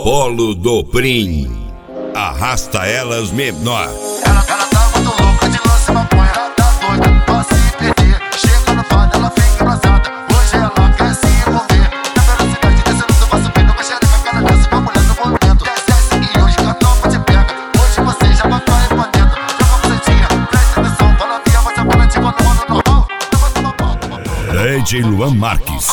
Polo do Prim. Arrasta elas menor. Ela tá muito louca de lance maconha. Tá doida pra se perder. Chega no fado, ela fica embrasada. Hoje ela quer se envolver. Na velocidade descendo, vai subindo. Vai xereca, cara dança com a mulher no movimento. Desce e hoje catofa te pega. Hoje você já vai cair pra dentro. Joga pra sentinha, presta atenção. Fala via, você para tipo no modo normal. DJ Luan Marques.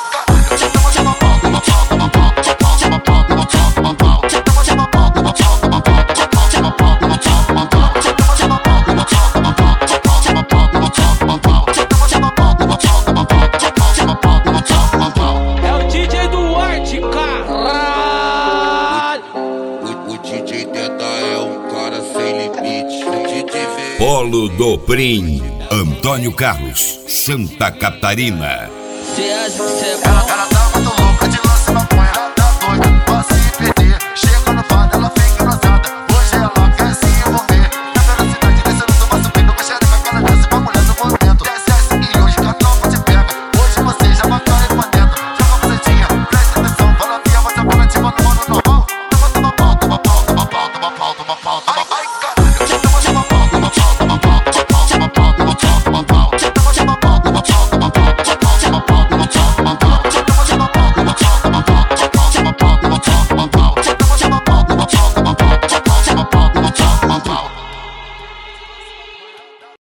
É o DJ do Arte, caralho. O DJ Teta é um cara sem limite. O DJ vem. Polo do Prim. Antônio Carlos, Santa Catarina. Cê acha que cê é bom? Ela tá